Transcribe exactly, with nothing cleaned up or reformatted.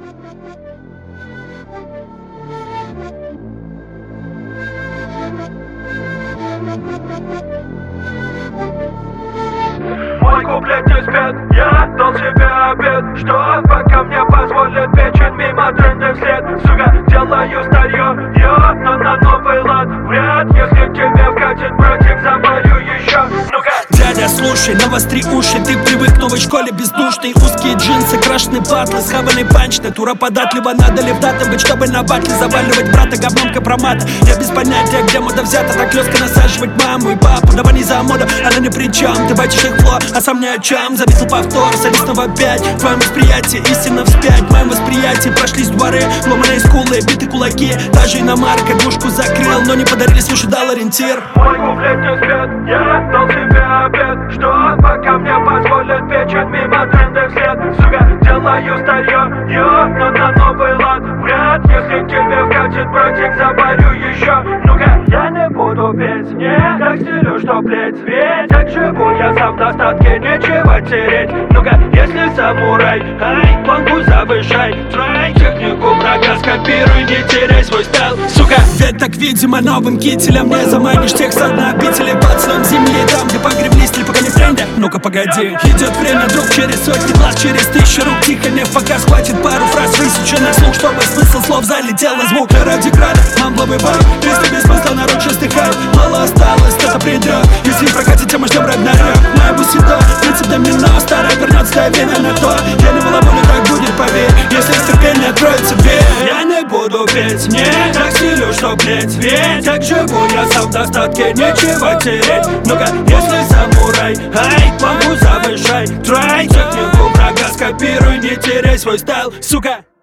Мой куплет не спят, я дал себе обед, что пока мне позволит печень мимо тренда вслед. Сука, делаю старье, я, но на новый лад. Вряд, если тебе вкатит братик, заварю еще. Ну-ка. Дядя, слушай, навостри уши. Ты привык к новой школе бездушной. Узкие джинсы, крашеный батл, схаванный панч. Натура податлива, надо ли вдата быть, чтобы на батле заваливать брата говном компромата. Я без понятия, где мода взята. Так лёстко насаживать маму и папу. Давай не за моду, она ни при чем. Ты бачишь их фло, а сам ни о чем. Зависл повтор, солистного опять. В твоем восприятии истина вспять. В моем восприятии прошлись дворы, ломаные скулы, биты кулаки. Даже иномарка двушку закрыл, но не подарили свежий дал ориентир. Мой куплет не спят, я дал себе обед, что пока мне позволит печень мимо тренда вслед. Сука, делаю старье, я, но на новый лад. Вряд, если тебе вкатит братик, заварю еще. Ну-ка, я не буду петь, не так стилю, что плеть. Ведь так живу я сам в достатке, нечего тереть. Ну-ка, если самурай, ай, планку завышай. Трай технику врага, скопируй, не теряй свой стайл, сука. Ведь так, видимо, новым кителем не заманишь тех с обители под слоем земли. Там, где погребли стиль, пока не в тренде. Ну-ка, погоди, идет время, друг, через сотни глаз, через тысячу рук. Тихо, не в показ, хватит пару фраз, высечу на слух, чтобы смысл слов залетел на звук. Ради града, мамбловый вайб, песня без смысла, народ чистый хайп. Мало осталось, кто-то придет, если прокатит, тема ждем рагнарёк. Моя бусида, принцип домино, старая вернется, дай время на то. Я не балаболю, так будет, поверь, если с терпением откроется дверь. Я не буду петь, не так стилю, что блять. Ведь так живу я сам в достатке, нечего тереть. Ну-ка, если самурай, ай, планку завышай. Трай технику врага, скопируй, не теряй свой стайл, сука.